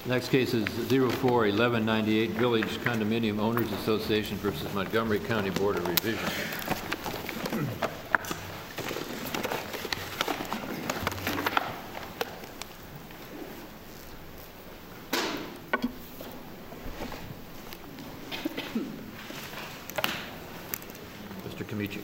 Next case is 04-1198 Village Condominium Owners Association versus Montgomery County Board of Revision. Mr. Kmiecik.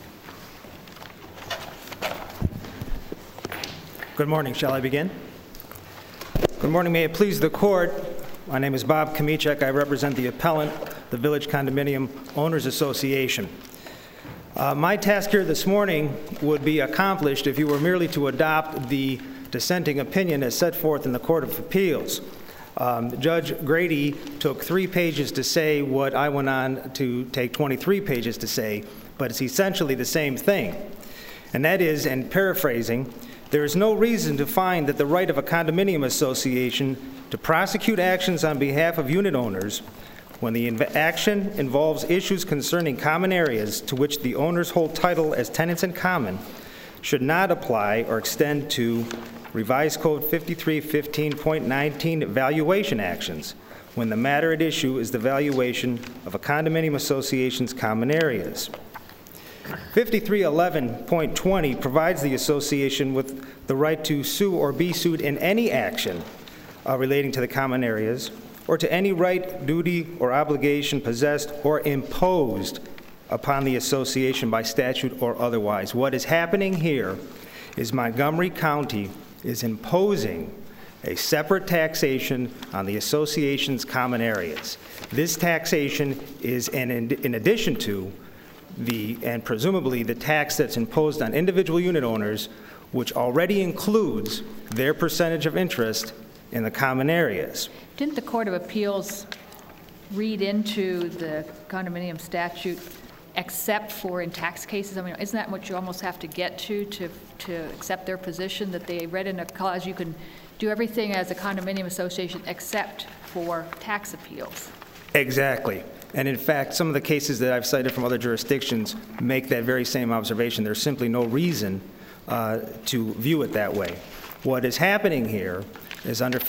Good morning. Shall I begin? Good morning. May it please the court. My name is Bob Kmiecik. I represent the appellant, the Village Condominium Owners Association. My task here this morning would be accomplished if you were merely to adopt the dissenting opinion as set forth in the Court of Appeals. Judge Grady took 3 pages to say what I went on to take 23 pages to say, but it's essentially the same thing. And that is, and paraphrasing, there is no reason to find that the right of a condominium association to prosecute actions on behalf of unit owners when the action involves issues concerning common areas to which the owners hold title as tenants in common should not apply or extend to Revised Code 5315.19 valuation actions when the matter at issue is the valuation of a condominium association's common areas. 5311.20 provides the association with the right to sue or be sued in any action relating to the common areas or to any right, duty, or obligation possessed or imposed upon the association by statute or otherwise. What is happening here is Montgomery County is imposing a separate taxation on the association's common areas. This taxation is in addition to and presumably the tax that's imposed on individual unit owners, which already includes their percentage of interest in the common areas. Didn't the Court of Appeals read into the condominium statute except for in tax cases? I mean, isn't that what you almost have to get to accept their position, that they read in a clause you can do everything as a condominium association except for tax appeals? Exactly. And in fact, some of the cases that I've cited from other jurisdictions make that very same observation. There's simply no reason to view it that way. What is happening here is under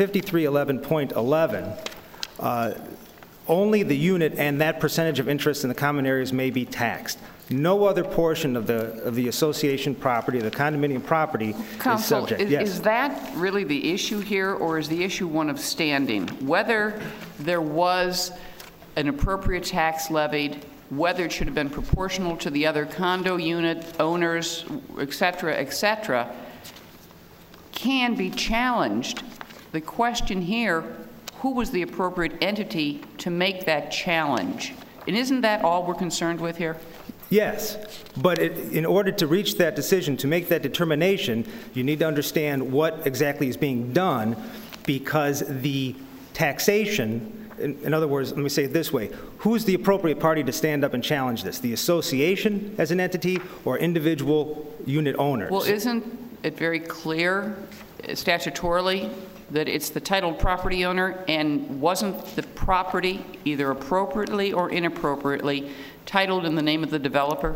5311.11, only the unit and that percentage of interest in the common areas may be taxed. No other portion of the association property, the condominium property, is subject. Counsel, is that really the issue here, or is the issue one of standing? Whether there was an appropriate tax levied, whether it should have been proportional to the other condo unit owners, et cetera, can be challenged. The question here, who was the appropriate entity to make that challenge? And isn't that all we're concerned with here? Yes, but in order to reach that decision, to make that determination, you need to understand what exactly is being done, because the taxation, in other words, let me say it this way, who is the appropriate party to stand up and challenge this? The association as an entity or individual unit owners? Well, isn't it very clear statutorily that it's the titled property owner, and wasn't the property either appropriately or inappropriately titled in the name of the developer?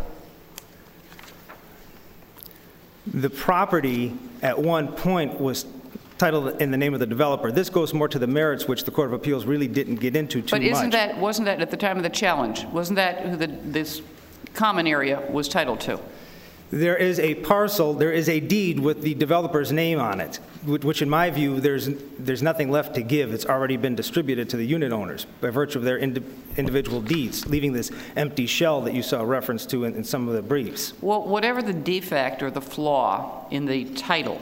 The property at one point was titled in the name of the developer. This goes more to the merits, which the Court of Appeals really didn't get into too much. But wasn't that at the time of the challenge? Wasn't that who this common area was titled to? There is a parcel, there is a deed with the developer's name on it, which in my view, there's nothing left to give. It's already been distributed to the unit owners by virtue of their individual deeds, leaving this empty shell that you saw reference to in some of the briefs. Well, whatever the defect or the flaw in the title,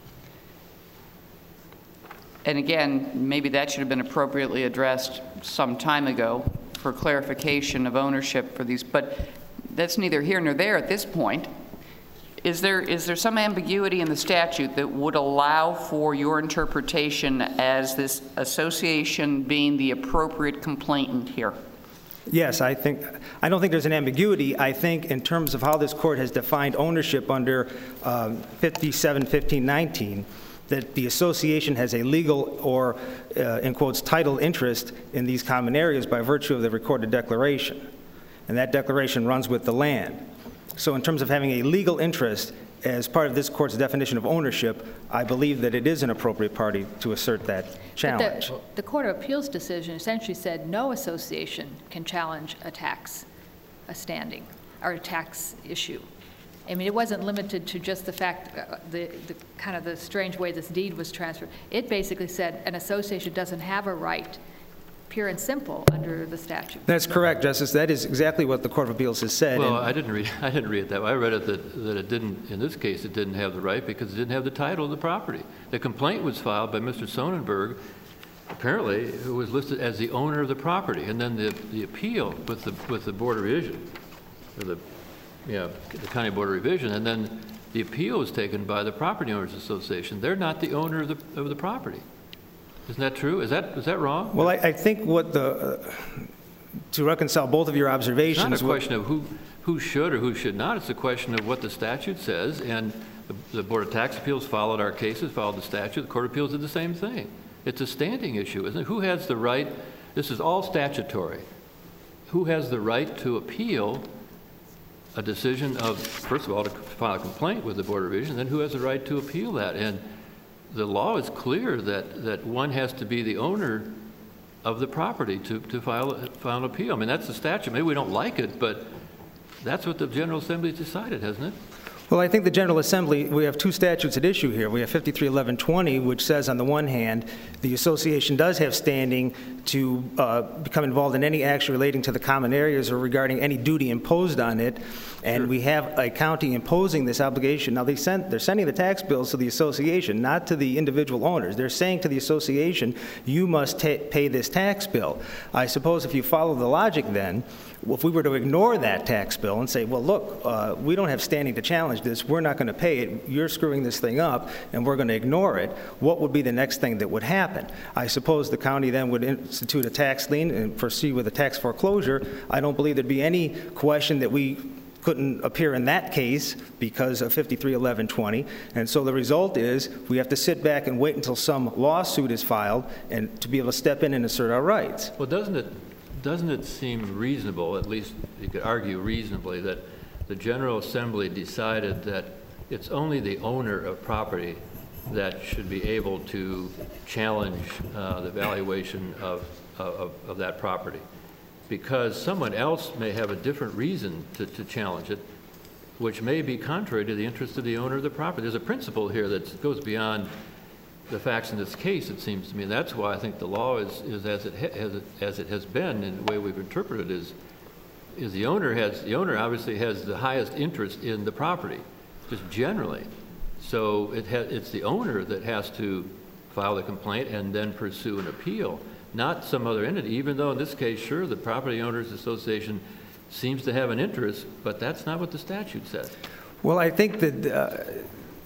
and again, maybe that should have been appropriately addressed some time ago for clarification of ownership for these, but that's neither here nor there at this point. Is there some ambiguity in the statute that would allow for your interpretation as this association being the appropriate complainant here? Yes, I don't think there's an ambiguity. I think in terms of how this court has defined ownership under 571519, that the association has a legal or, in quotes, title interest in these common areas by virtue of the recorded declaration. And that declaration runs with the land. So in terms of having a legal interest, as part of this court's definition of ownership, I believe that it is an appropriate party to assert that challenge. But the Court of Appeals decision essentially said no association can challenge a tax, a standing, or a tax issue. I mean, it wasn't limited to just the fact, the kind of the strange way this deed was transferred. It basically said an association doesn't have a right, pure and simple, under the statute. That's correct, Justice. That is exactly what the Court of Appeals has said. Well, I didn't read it that way. I read it that it didn't, in this case, it didn't have the right because it didn't have the title of the property. The complaint was filed by Mr. Sonnenberg, apparently, who was listed as the owner of the property. And then the appeal with the Board of Revision, or the County Board of Revision, and then the appeal was taken by the Property Owners Association. They're not the owner of the property. Isn't that true? Is that wrong? Well, I think what to reconcile both of your observations. It's not a question of who should or who should not. It's a question of what the statute says, and the Board of Tax Appeals followed our cases, followed the statute. The Court of Appeals did the same thing. It's a standing issue, isn't it? Who has the right? This is all statutory. Who has the right to appeal a decision of, first of all, to file a complaint with the Board of Revision, then who has the right to appeal that? And the law is clear that one has to be the owner of the property to file an appeal. I mean, that's the statute. Maybe we don't like it, but that's what the General Assembly decided, hasn't it? Well, I think the General Assembly, we have two statutes at issue here. We have 531120, which says on the one hand, the association does have standing to become involved in any action relating to the common areas or regarding any duty imposed on it. And Sure. we have a county imposing this obligation. Now, they're sending the tax bills to the association, not to the individual owners. They're saying to the association, you must pay this tax bill. I suppose if you follow the logic then, if we were to ignore that tax bill and say, well, look, we don't have standing to challenge this, we're not going to pay it, you're screwing this thing up, and we're going to ignore it, what would be the next thing that would happen? I suppose the county then would institute a tax lien and proceed with a tax foreclosure. I don't believe there'd be any question that we couldn't appear in that case because of 531120. And so the result is we have to sit back and wait until some lawsuit is filed and to be able to step in and assert our rights. Well, doesn't it seem reasonable, at least you could argue reasonably, that the General Assembly decided that it's only the owner of property that should be able to challenge the valuation of that property? Because someone else may have a different reason to challenge it, which may be contrary to the interest of the owner of the property. There's a principle here that goes beyond the facts in this case, it seems to me. And that's why I think the law is as it has been, and the way we've interpreted it is the owner obviously has the highest interest in the property, just generally. So it's the owner that has to file the complaint and then pursue an appeal, not some other entity, even though in this case, sure, the Property Owners Association seems to have an interest, but that's not what the statute says. Well, I think that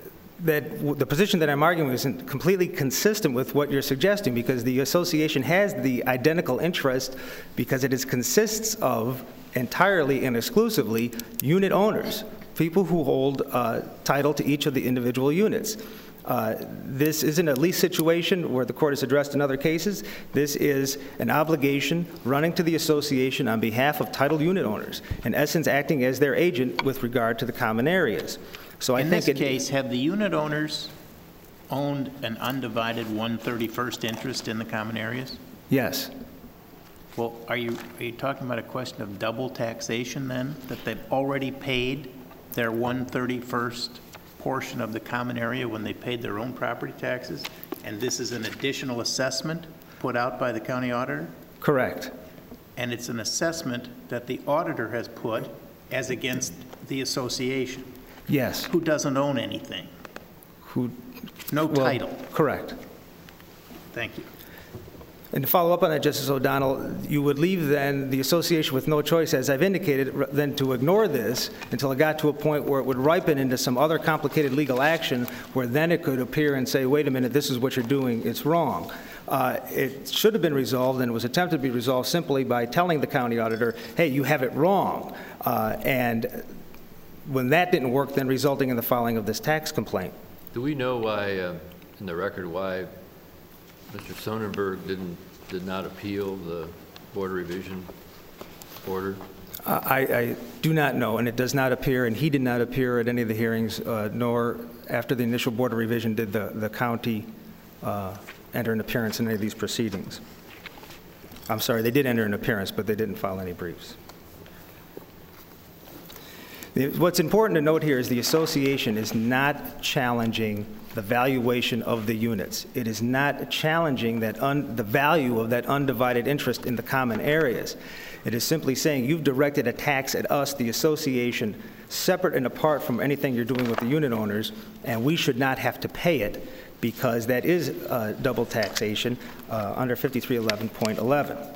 the position that I'm arguing isn't completely consistent with what you're suggesting, because the association has the identical interest because it consists of entirely and exclusively unit owners, people who hold title to each of the individual units. This isn't a lease situation where the court has addressed in other cases. This is an obligation running to the association on behalf of title unit owners, in essence acting as their agent with regard to the common areas. So I think in this case, have the unit owners owned an undivided 1/31st interest in the common areas? Yes. Well, are you talking about a question of double taxation then, that they've already paid their 1/31st portion of the common area when they paid their own property taxes, and this is an additional assessment put out by the county auditor? Correct. And it's an assessment that the auditor has put as against the association, Yes. who doesn't own anything, Who? no Well, title. correct. Thank you. And to follow up on that, Justice O'Donnell, you would leave then the association with no choice, as I've indicated, than to ignore this until it got to a point where it would ripen into some other complicated legal action where then it could appear and say, wait a minute, this is what you're doing, it's wrong. It should have been resolved, and it was attempted to be resolved simply by telling the county auditor, hey, you have it wrong. And when that didn't work, then resulting in the filing of this tax complaint. Do we know why, in the record, why Mr. Sonnenberg did not appeal the Board of Revision order? I do not know, and it does not appear, and he did not appear at any of the hearings, nor after the initial Board of Revision did the county enter an appearance in any of these proceedings. I'm sorry, they did enter an appearance, but they didn't file any briefs. What's important to note here is the association is not challenging the valuation of the units. It is not challenging that the value of that undivided interest in the common areas. It is simply saying you've directed a tax at us, the association, separate and apart from anything you're doing with the unit owners, and we should not have to pay it because that is double taxation under 5311.11.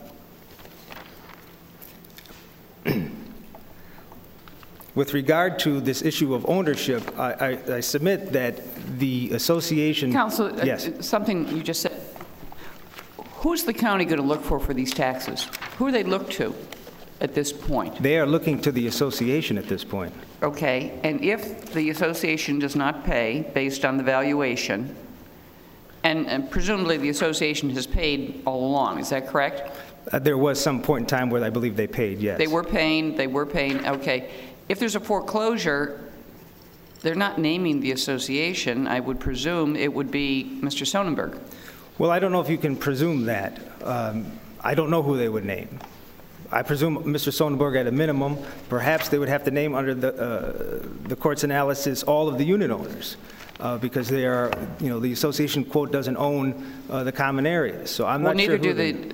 With regard to this issue of ownership, I submit that the association... Counsel, yes. Something you just said. Who's the county going to look for these taxes? Who do they look to at this point? They are looking to the association at this point. Okay, and if the association does not pay based on the valuation, and presumably the association has paid all along, is that correct? There was some point in time where I believe they paid, yes. They were paying, okay. If there's a foreclosure, they're not naming the association. I would presume it would be Mr. Sonnenberg. Well, I don't know if you can presume that. I don't know who they would name. I presume Mr. Sonnenberg at a minimum. Perhaps they would have to name under the court's analysis all of the unit owners because they are, the association, quote, doesn't own the common areas. So I'm not sure who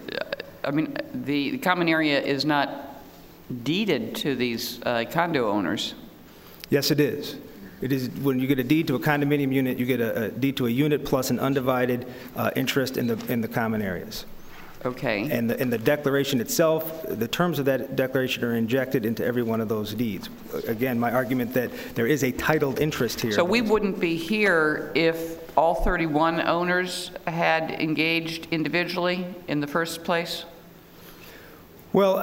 the common area is not deeded to these condo owners. Yes, it is. It is. When you get a deed to a condominium unit, you get a deed to a unit plus an undivided interest in the common areas. Okay. And the declaration itself, the terms of that declaration are injected into every one of those deeds. Again, my argument that there is a titled interest here. So we wouldn't be here if all 31 owners had engaged individually in the first place? Well,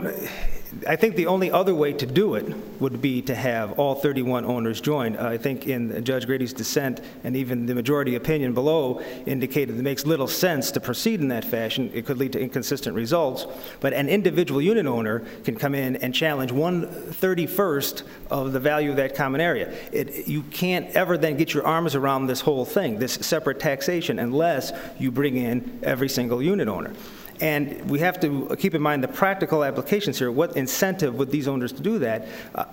I think the only other way to do it would be to have all 31 owners join. I think in Judge Grady's dissent and even the majority opinion below indicated it makes little sense to proceed in that fashion. It could lead to inconsistent results. But an individual unit owner can come in and challenge 1/31st of the value of that common area. You can't ever then get your arms around this whole thing, this separate taxation, unless you bring in every single unit owner. And we have to keep in mind the practical applications here. What incentive would these owners to do that?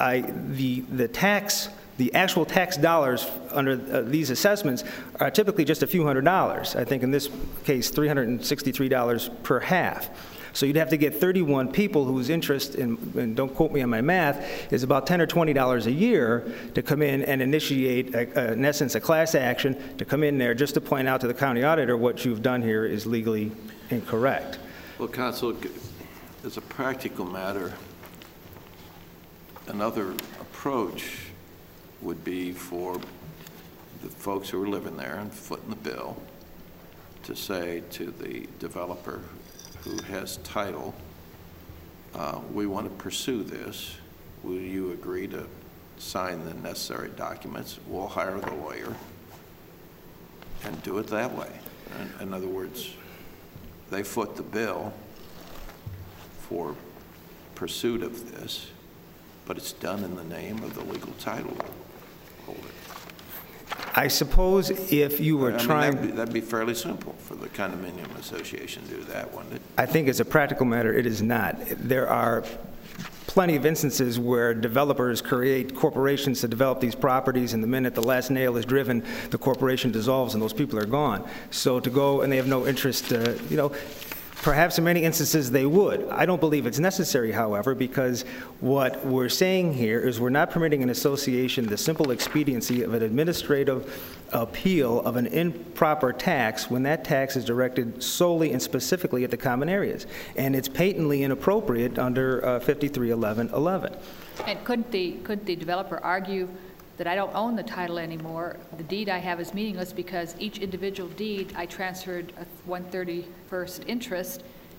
The actual tax dollars under these assessments are typically just a few $100s. I think in this case, $363 per half. So you'd have to get 31 people whose interest, and don't quote me on my math, is about $10 or $20 a year to come in and initiate, in essence, a class action to come in there just to point out to the county auditor what you've done here is legally incorrect. Well, Counsel, as a practical matter, another approach would be for the folks who are living there and footing the bill to say to the developer who has title, we want to pursue this. Will you agree to sign the necessary documents? We'll hire the lawyer and do it that way. In other words, they foot the bill for pursuit of this, but it's done in the name of the legal title holder. I suppose if you were trying... That'd be fairly simple for the condominium association to do that, wouldn't it? I think as a practical matter, it is not. There are plenty of instances where developers create corporations to develop these properties, and the minute the last nail is driven, the corporation dissolves and those people are gone. So to go and they have no interest, perhaps in many instances they would. I don't believe it's necessary, however, because what we're saying here is we're not permitting an association the simple expediency of an administrative appeal of an improper tax when that tax is directed solely and specifically at the common areas. And it's patently inappropriate under 531111. And couldn't the developer argue that I don't own the title anymore? The deed I have is meaningless because each individual deed I transferred a 1/31st interest,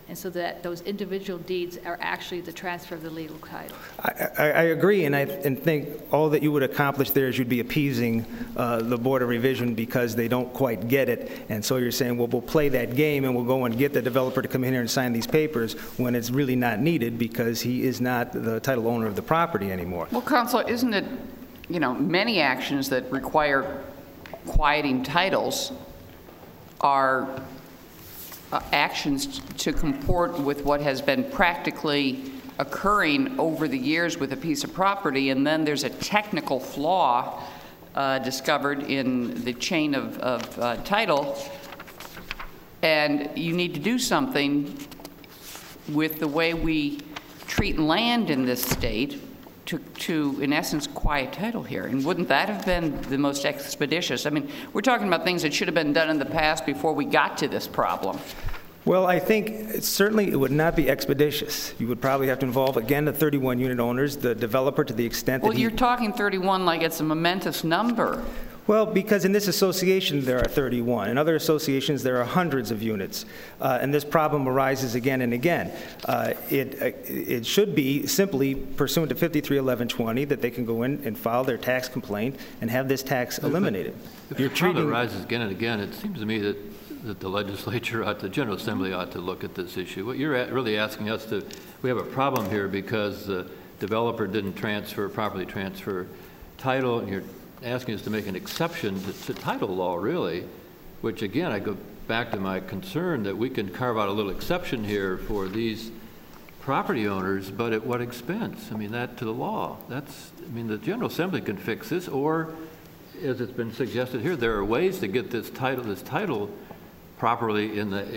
and so that those individual deeds are actually the transfer of the legal title. I agree, and think all that you would accomplish there is you'd be appeasing the Board of Revision because they don't quite get it, and so you're saying, well, we'll play that game and we'll go and get the developer to come in here and sign these papers when it's really not needed because he is not the title owner of the property anymore. Well, Counselor, isn't it, many actions that require quieting titles are actions to comport with what has been practically occurring over the years with a piece of property, and then there's a technical flaw discovered in the chain of title, and you need to do something with the way we treat land in this state to, in essence, quiet title here. And wouldn't that have been the most expeditious? I mean, we're talking about things that should have been done in the past before we got to this problem. Well, I think certainly it would not be expeditious. You would probably have to involve, again, the 31 unit owners, the developer to the extent that Well, you're talking 31 like it's a momentous number. Well, because in this association there are 31. In other associations there are hundreds of units. And this problem arises again and again. It should be simply pursuant to 531120 that they can go in and file their tax complaint and have this tax eliminated. If the problem arises again and again, it seems to me that the legislature the General Assembly ought to look at this issue. What you're really asking us to, we have a problem here because the developer didn't properly transfer title, and you're asking us to make an exception to title law, really, which, again, I go back to my concern that we can carve out a little exception here for these property owners, but at what expense? I mean, that to the law. The General Assembly can fix this, or, as it's been suggested here, there are ways to get this title properly in the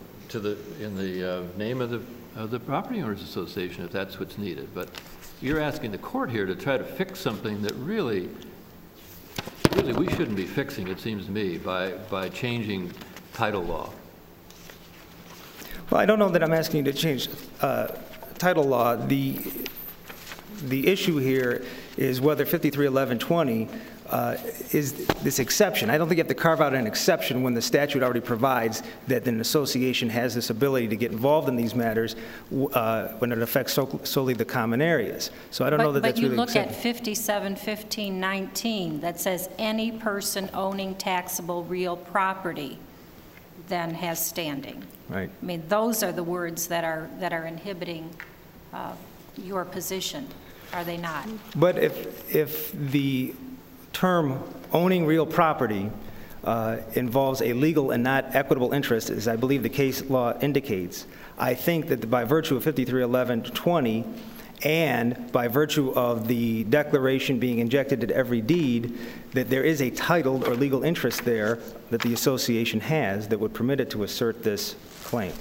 name of the Property Owners Association, if that's what's needed. But you're asking the court here to try to fix something that really we shouldn't be fixing, it seems to me, by changing title law. Well, I don't know that I'm asking you to change title law. The issue here is whether 531120 is this exception. I don't think you have to carve out an exception when the statute already provides that an association has this ability to get involved in these matters when it affects solely the common areas. So I don't know that that's really But you look at 571519 that says any person owning taxable real property then has standing. Right. I mean, those are the words that are inhibiting your position, are they not? But if the term owning real property involves a legal and not equitable interest, as I believe the case law indicates, I think that by virtue of 531120 and by virtue of the declaration being injected into every deed, that there is a titled or legal interest there that the association has that would permit it to assert this claim.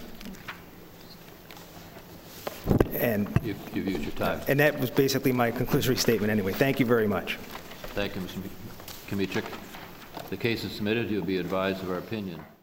And You've used your time. And that was basically my conclusory statement anyway. Thank you very much. Thank you, Mr. Kmieciak. The case is submitted. You'll be advised of our opinion.